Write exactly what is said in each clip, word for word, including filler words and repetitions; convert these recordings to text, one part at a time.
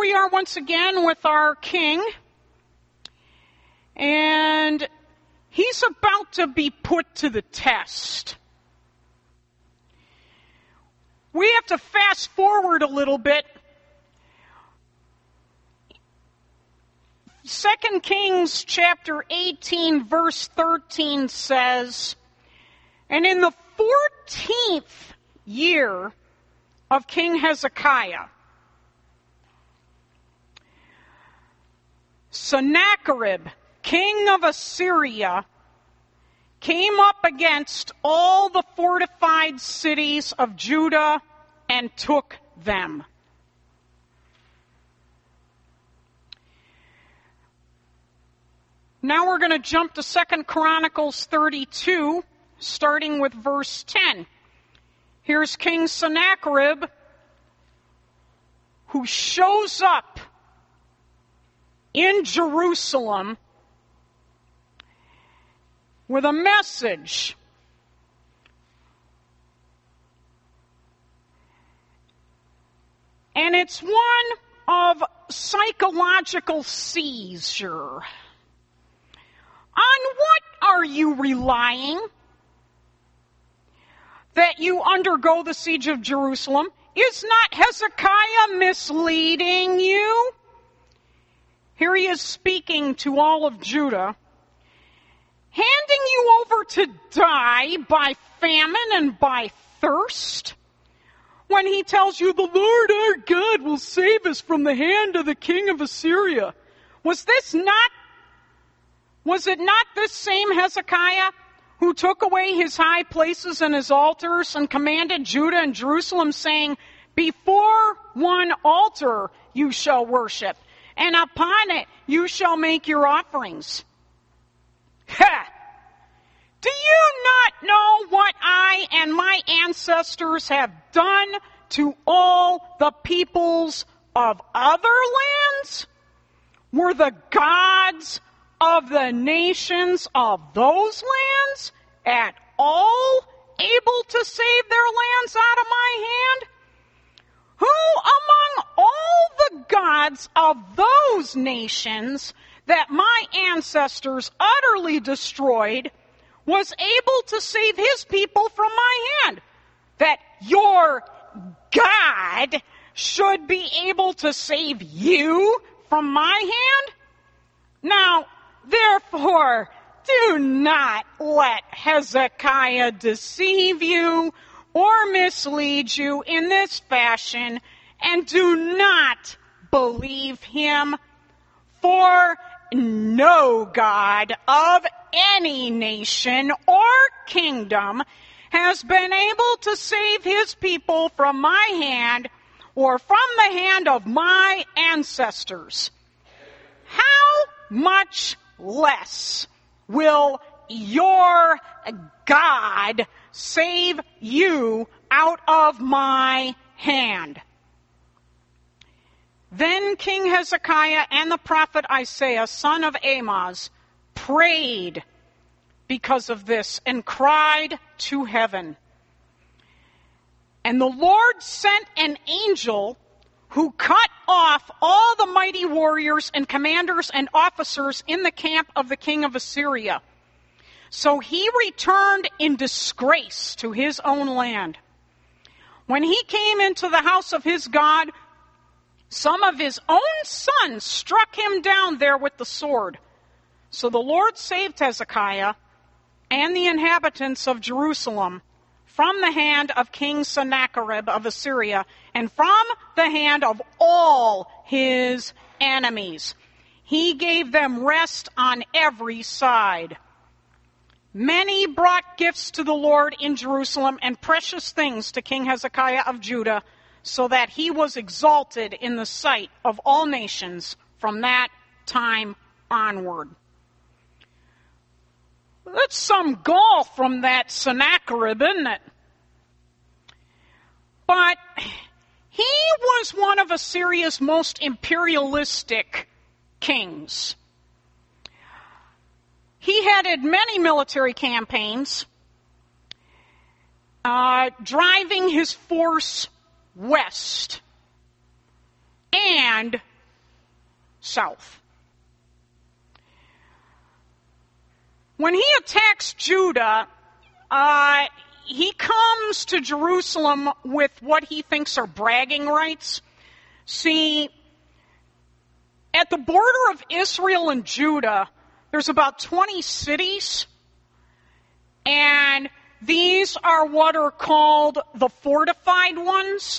we are once again with our king, and he's about to be put to the test. We have to fast forward a little bit. Second Kings chapter eighteen, verse thirteen says, "And in the fourteenth year of King Hezekiah, Sennacherib, king of Assyria, came up against all the fortified cities of Judah and took them." Now we're going to jump to Second Chronicles thirty-two, starting with verse ten. Here's King Sennacherib, who shows up in Jerusalem with a message. And it's one of psychological seizure. On what are you relying that you undergo the siege of Jerusalem? Is not Hezekiah misleading you? Here he is speaking to all of Judah, handing you over to die by famine and by thirst, when he tells you the Lord our God will save us from the hand of the king of Assyria. Was this not Was it not this same Hezekiah who took away his high places and his altars and commanded Judah and Jerusalem, saying, "Before one altar you shall worship, and upon it you shall make your offerings"? Ha! Do you not know what I and my ancestors have done to all the peoples of other lands? Were the gods of the nations of those lands at all able to save their lands out of my hand? Who among all the gods of those nations that my ancestors utterly destroyed was able to save his people from my hand, that your God should be able to save you from my hand? Now, therefore, do not let Hezekiah deceive you or mislead you in this fashion, and do not believe him, for no God of any nation or kingdom has been able to save his people from my hand or from the hand of my ancestors. How much less will your God save you out of my hand? Then King Hezekiah and the prophet Isaiah, son of Amoz, prayed because of this and cried to heaven. And the Lord sent an angel who cut off all the mighty warriors and commanders and officers in the camp of the king of Assyria. So he returned in disgrace to his own land. When he came into the house of his God, some of his own sons struck him down there with the sword. So the Lord saved Hezekiah and the inhabitants of Jerusalem from the hand of King Sennacherib of Assyria, and from the hand of all his enemies. He gave them rest on every side. Many brought gifts to the Lord in Jerusalem and precious things to King Hezekiah of Judah, so that he was exalted in the sight of all nations from that time onward. That's some gall from that Sennacherib, isn't it? But he was one of Assyria's most imperialistic kings. He headed many military campaigns, uh, driving his force west and south. When he attacks Judah, uh, he comes to Jerusalem with what he thinks are bragging rights. See, at the border of Israel and Judah, there's about twenty cities, and these are what are called the fortified ones.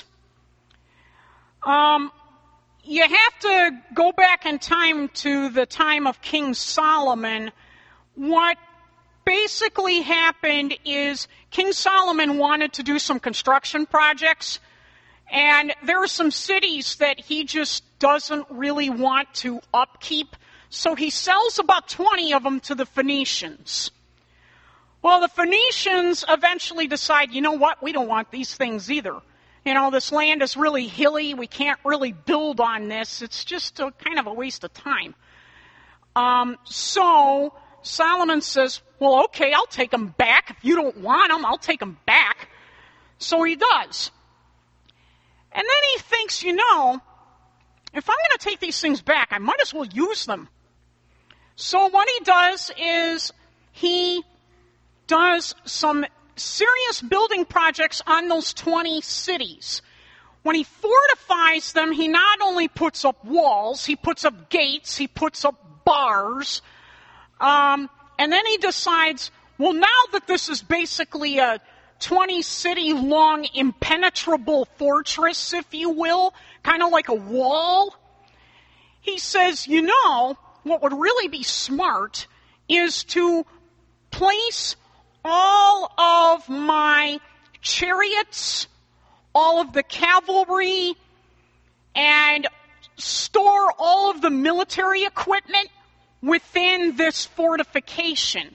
Um, you have to go back in time to the time of King Solomon. What basically happened is King Solomon wanted to do some construction projects, and there are some cities that he just doesn't really want to upkeep, so he sells about twenty of them to the Phoenicians. Well, the Phoenicians eventually decide, you know what, we don't want these things either. You know, this land is really hilly, we can't really build on this, it's just a, kind of a waste of time. Um, so Solomon says, well, okay, I'll take them back. If you don't want them, I'll take them back. So he does. And then he thinks, you know, if I'm going to take these things back, I might as well use them. So what he does is he does some serious building projects on those twenty cities. When he fortifies them, he not only puts up walls, he puts up gates, he puts up bars, um, and then he decides, well, now that this is basically a twenty-city-long impenetrable fortress, if you will, kind of like a wall, he says, you know, what would really be smart is to place all of my chariots, all of the cavalry, and store all of the military equipment within this fortification.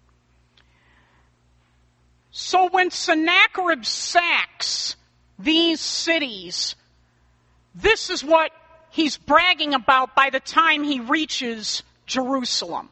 So when Sennacherib sacks these cities, this is what he's bragging about by the time he reaches Jerusalem.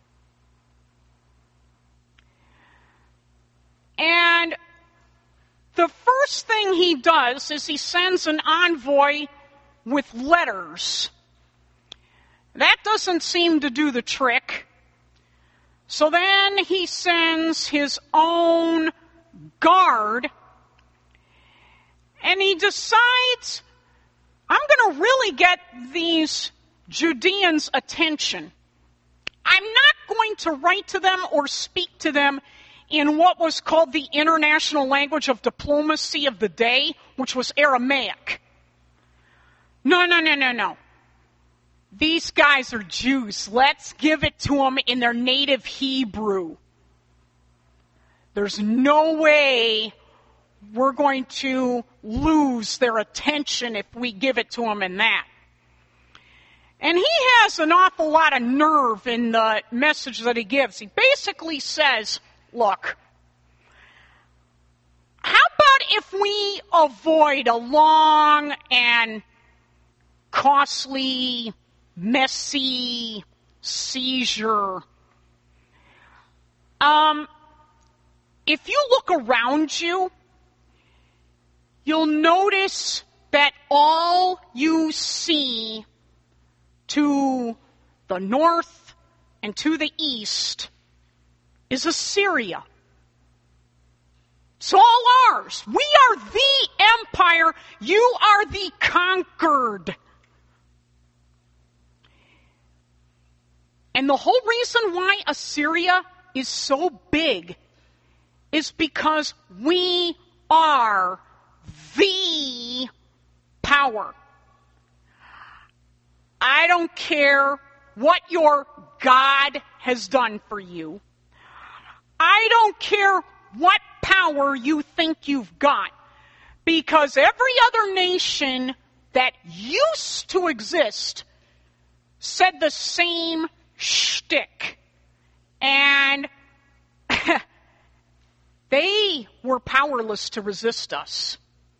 And the first thing he does is he sends an envoy with letters. That doesn't seem to do the trick. So then he sends his own guard, and he decides, I'm going to really get these Judeans' attention. I'm not going to write to them or speak to them in what was called the international language of diplomacy of the day, which was Aramaic. No, no, no, no, no. These guys are Jews. Let's give it to them in their native Hebrew. There's no way we're going to lose their attention if we give it to them in that. And he has an awful lot of nerve in the message that he gives. He basically says, look, how about if we avoid a long and costly, messy seizure? Um, if you look around you, you'll notice that all you see to the north and to the east is Assyria. It's all ours. We are the empire. You are the conquered. And the whole reason why Assyria is so big is because we are the power. I don't care what your God has done for you. I don't care what power you think you've got, because every other nation that used to exist said the same shtick. And they were powerless to resist us.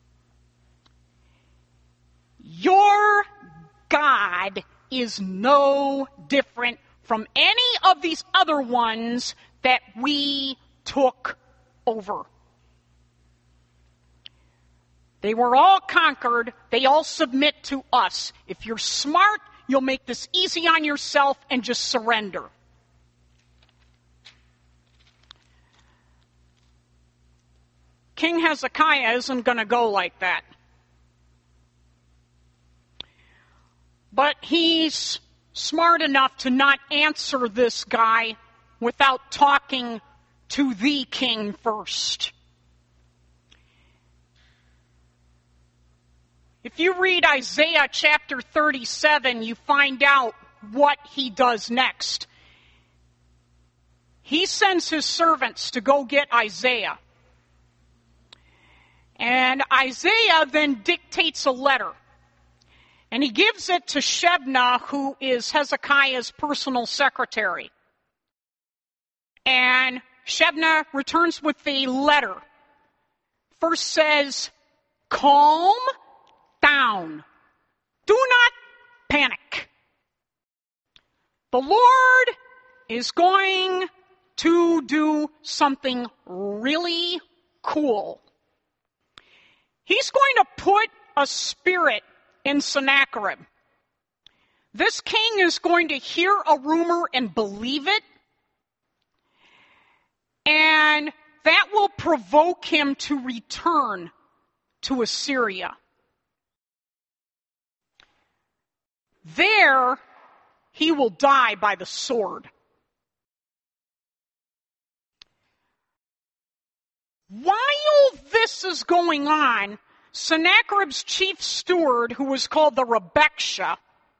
Your God is no different from any of these other ones that we took over. They were all conquered. They all submit to us. If you're smart, you'll make this easy on yourself and just surrender. King Hezekiah isn't going to go like that. But he's smart enough to not answer this guy without talking to the king first. If you read Isaiah chapter thirty-seven, you find out what he does next. He sends his servants to go get Isaiah. And Isaiah then dictates a letter. And he gives it to Shebna, who is Hezekiah's personal secretary. And Shebna returns with the letter. First says, calm down. Do not panic. The Lord is going to do something really cool. He's going to put a spirit in Sennacherib. This king is going to hear a rumor and believe it, and that will provoke him to return to Assyria. There, he will die by the sword. While this is going on, Sennacherib's chief steward, who was called the Rebekshah,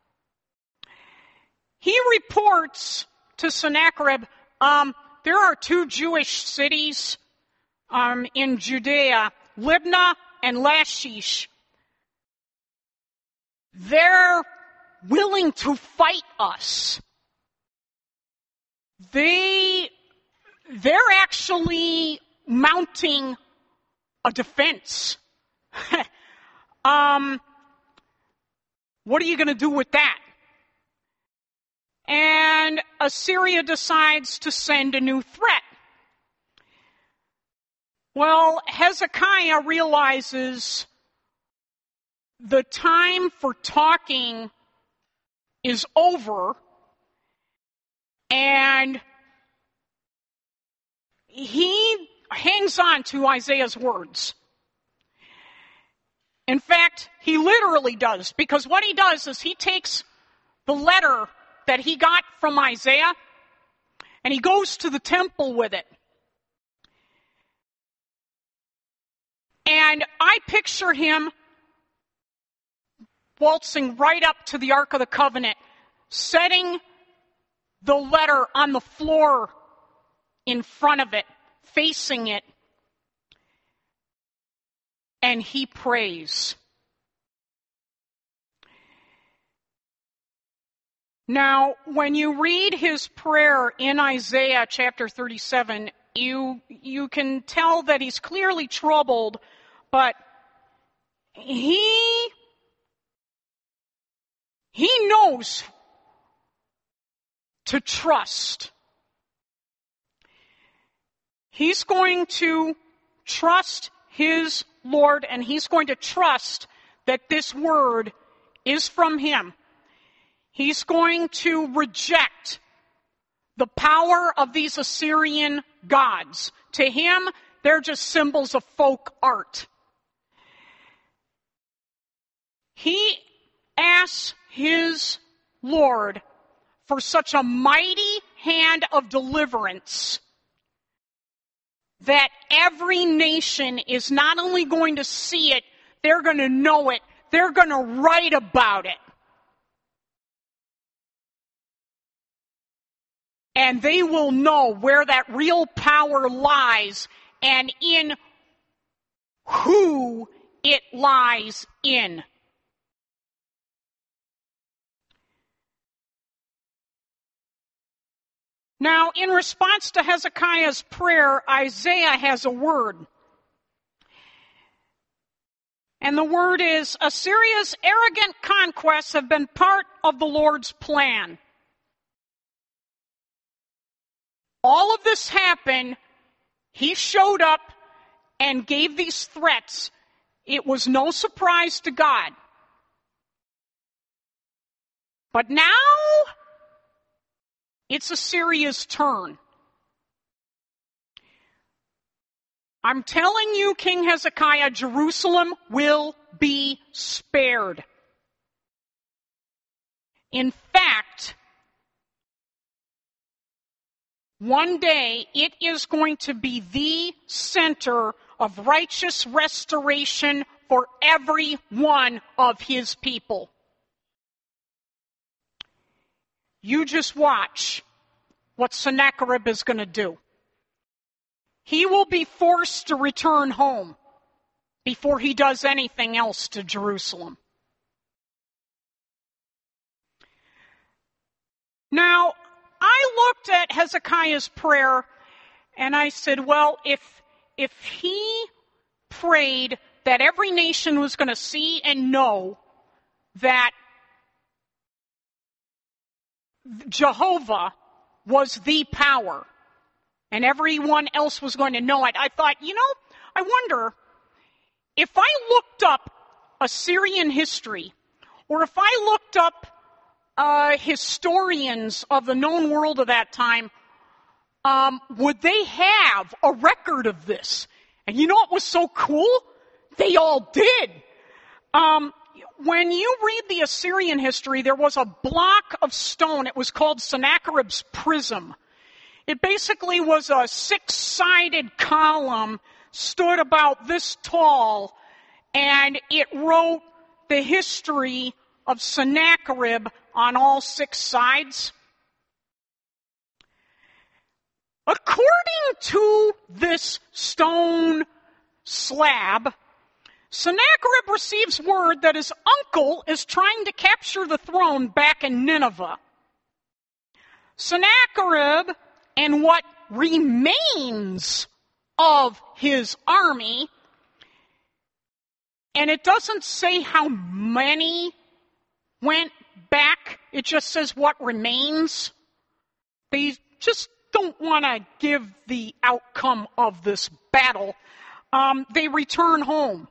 he reports to Sennacherib, um, there are two Jewish cities um, in Judea, Libnah and Lachish. They're willing to fight us. They, they're actually mounting a defense. um, what are you going to do with that? And Assyria decides to send a new threat. Well, Hezekiah realizes the time for talking is over, and he hangs on to Isaiah's words. In fact, he literally does, because what he does is he takes the letter that he got from Isaiah, and he goes to the temple with it. And I picture him waltzing right up to the Ark of the Covenant, setting the letter on the floor in front of it, facing it, and he prays. Now, when you read his prayer in Isaiah chapter thirty-seven, you, you can tell that he's clearly troubled, but he, he knows to trust. He's going to trust his Lord, and he's going to trust that this word is from him. He's going to reject the power of these Assyrian gods. To him, they're just symbols of folk art. He asks his Lord for such a mighty hand of deliverance that every nation is not only going to see it, they're going to know it, they're going to write about it. And they will know where that real power lies and in who it lies in. Now, in response to Hezekiah's prayer, Isaiah has a word. And the word is, Assyria's arrogant conquests have been part of the Lord's plan. All of this happened. He showed up and gave these threats. It was no surprise to God. But now, it's Assyria's turn. I'm telling you, King Hezekiah, Jerusalem will be spared. In fact, one day it is going to be the center of righteous restoration for every one of his people. You just watch what Sennacherib is going to do. He will be forced to return home before he does anything else to Jerusalem. Now, I looked at Hezekiah's prayer and I said, well, if, if he prayed that every nation was going to see and know that Jehovah was the power, and everyone else was going to know it, I thought, you know, I wonder if I looked up Assyrian history, or if I looked up uh, historians of the known world of that time, um, would they have a record of this? And you know what was so cool? They all did. Um, when you read the Assyrian history, there was a block of stone. It was called Sennacherib's Prism. It basically was a six-sided column, stood about this tall, and it wrote the history of Sennacherib on all six sides. According to this stone slab, Sennacherib receives word that his uncle is trying to capture the throne back in Nineveh. Sennacherib and what remains of his army, and it doesn't say how many went back, it just says what remains. They just don't want to give the outcome of this battle. Um, they return home.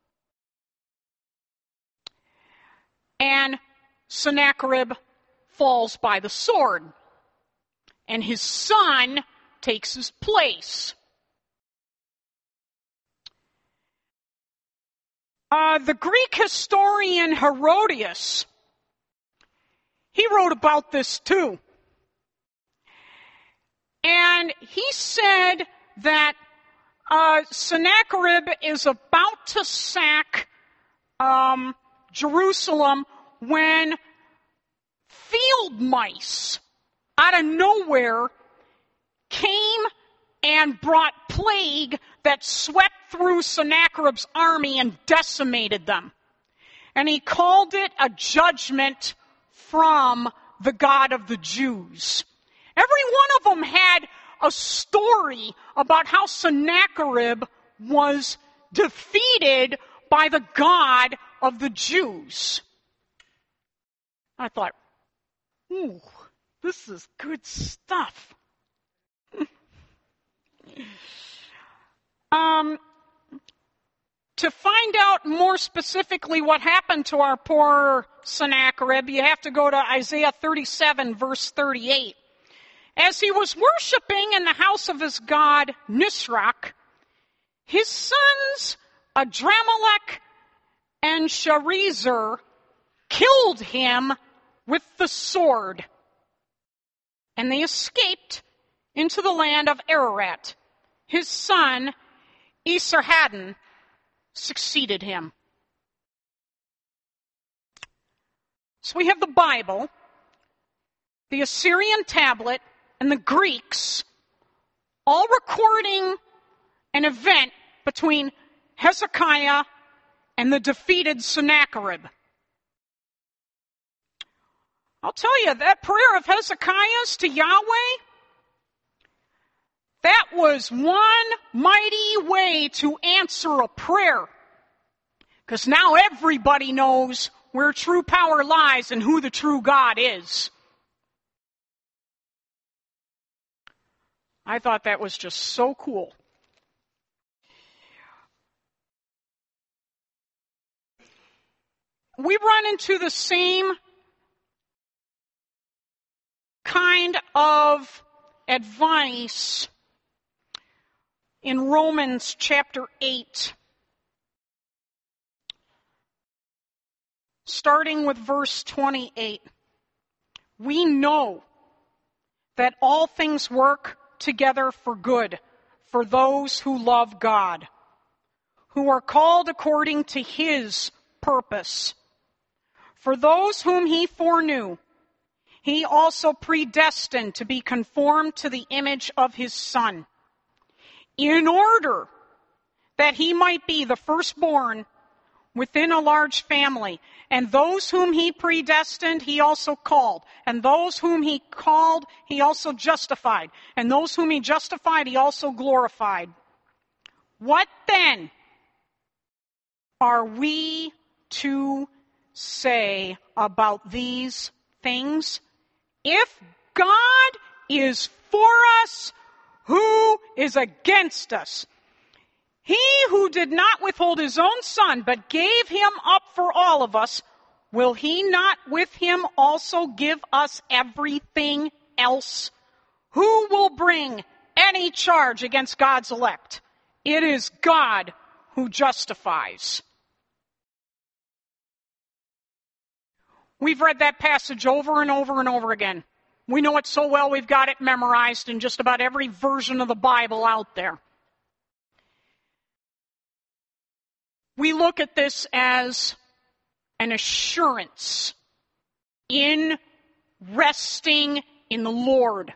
And Sennacherib falls by the sword. And his son takes his place. Uh, the Greek historian Herodotus, he wrote about this too. And he said that uh, Sennacherib is about to sack um, Jerusalem when field mice out of nowhere came and brought plague that swept through Sennacherib's army and decimated them. And he called it a judgment from the God of the Jews. Every one of them had a story about how Sennacherib was defeated by the God of the Jews. I thought, ooh, this is good stuff. um, to find out more specifically what happened to our poor Sennacherib, you have to go to Isaiah thirty-seven, verse thirty-eight. As he was worshiping in the house of his god Nisroch, his sons Adramelech and Sharezer killed him with the sword, and they escaped into the land of Ararat. His son Esarhaddon succeeded him. So we have the Bible, the Assyrian tablet, and the Greeks all recording an event between Hezekiah and the defeated Sennacherib. I'll tell you, that prayer of Hezekiah's to Yahweh, that was one mighty way to answer a prayer. Because now everybody knows where true power lies and who the true God is. I thought that was just so cool. We run into the same of advice in Romans chapter eight, starting with verse twenty-eight. We know that all things work together for good for those who love God, who are called according to his purpose. For those whom he foreknew, he also predestined to be conformed to the image of his Son, in order that he might be the firstborn within a large family. And those whom he predestined, he also called. And those whom he called, he also justified. And those whom he justified, he also glorified. What then are we to say about these things? If God is for us, who is against us? He who did not withhold his own Son, but gave him up for all of us, will he not with him also give us everything else? Who will bring any charge against God's elect? It is God who justifies. We've read that passage over and over and over again. We know it so well we've got it memorized in just about every version of the Bible out there. We look at this as an assurance in resting in the Lord.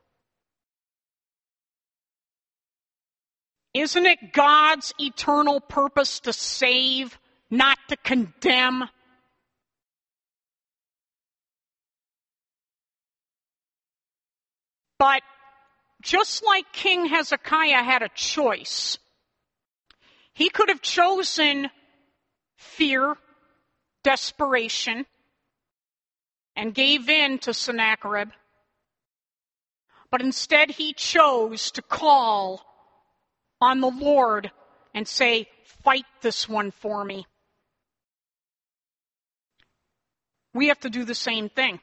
Isn't it God's eternal purpose to save, not to condemn? But just like King Hezekiah had a choice, he could have chosen fear, desperation, and gave in to Sennacherib. But instead he chose to call on the Lord and say, fight this one for me. We have to do the same thing.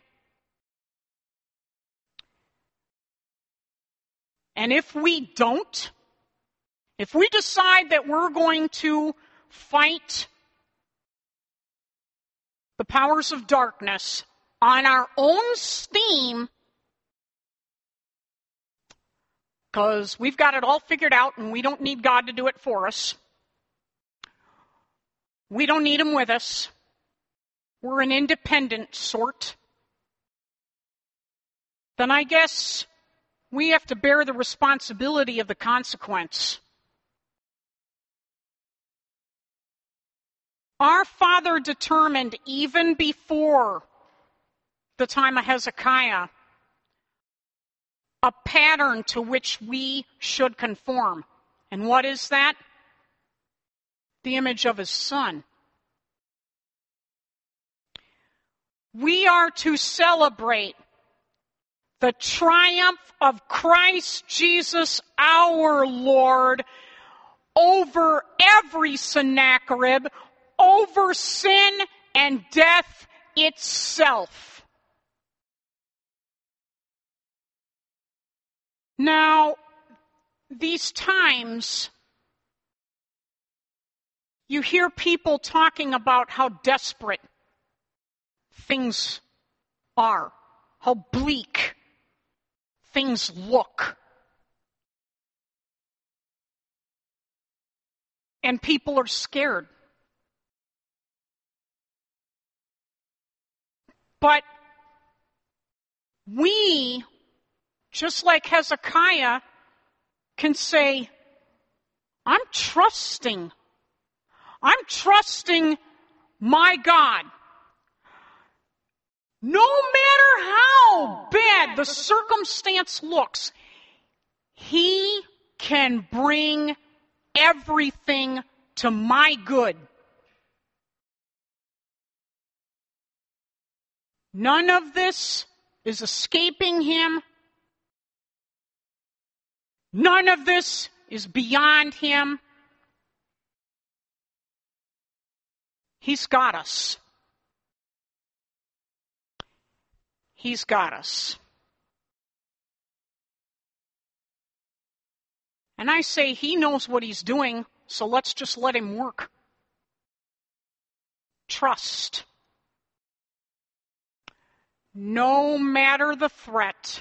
And if we don't, if we decide that we're going to fight the powers of darkness on our own steam, because we've got it all figured out and we don't need God to do it for us. We don't need him with us. We're an independent sort. Then I guess we have to bear the responsibility of the consequence. Our Father determined even before the time of Hezekiah a pattern to which we should conform. And what is that? The image of his Son. We are to celebrate the triumph of Christ Jesus our Lord over every Sennacherib, over sin and death itself. Now, these times, you hear people talking about how desperate things are, how bleak things look. And people are scared. But we, just like Hezekiah, can say, I'm trusting. I'm trusting my God. No matter how bad the circumstance looks, he can bring everything to my good. None of this is escaping him. None of this is beyond him. He's got us. He's got us. And I say he knows what he's doing, so let's just let him work. Trust. No matter the threat,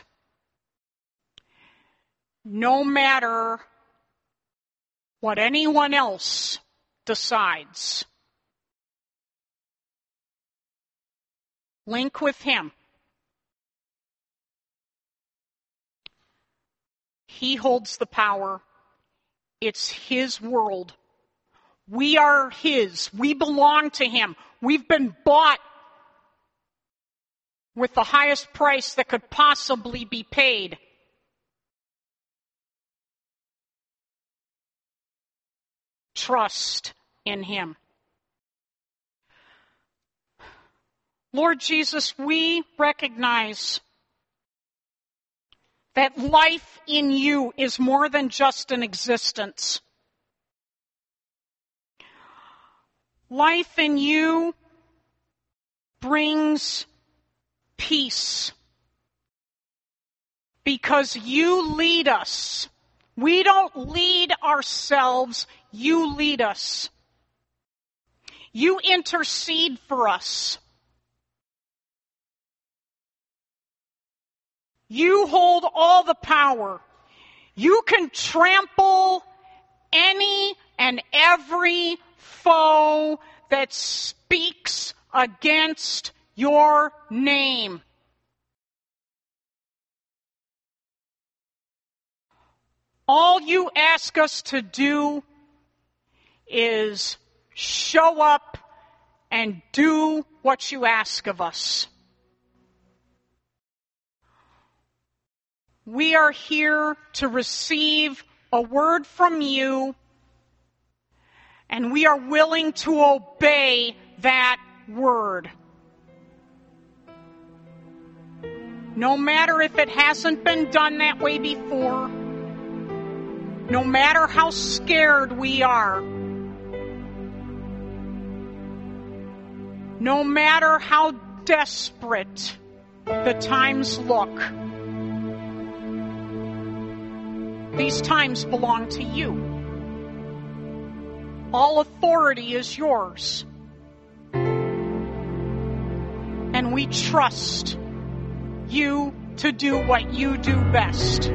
no matter what anyone else decides, link with him. He holds the power. It's his world. We are his. We belong to him. We've been bought with the highest price that could possibly be paid. Trust in him. Lord Jesus, we recognize that life in you is more than just an existence. Life in you brings peace because you lead us. We don't lead ourselves, you lead us. You intercede for us. You hold all the power. You can trample any and every foe that speaks against your name. All you ask us to do is show up and do what you ask of us. We are here to receive a word from you, and we are willing to obey that word. No matter if it hasn't been done that way before, no matter how scared we are, no matter how desperate the times look, these times belong to you. All authority is yours. And we trust you to do what you do best.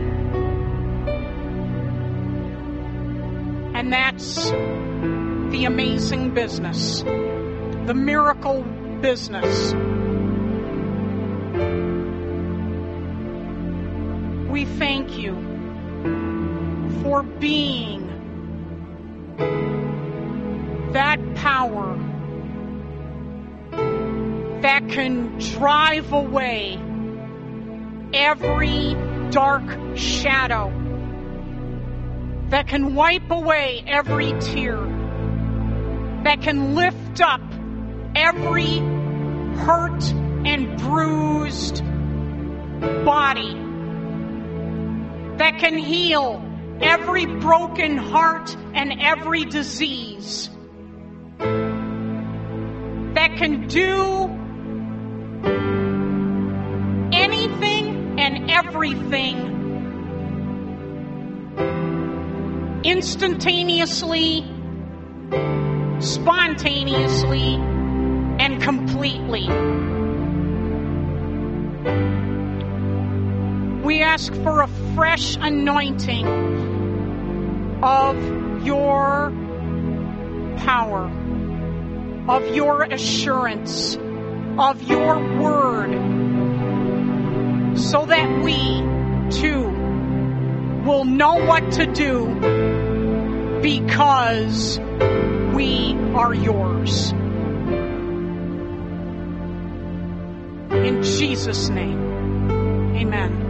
And that's the amazing business, the miracle business. We thank you for being that power that can drive away every dark shadow, that can wipe away every tear, that can lift up every hurt and bruised body, that can heal every broken heart and every disease, that can do anything and everything instantaneously, spontaneously, and completely. We ask for a fresh anointing of your power, of your assurance, of your word, so that we, too, will know what to do because we are yours. In Jesus' name, amen.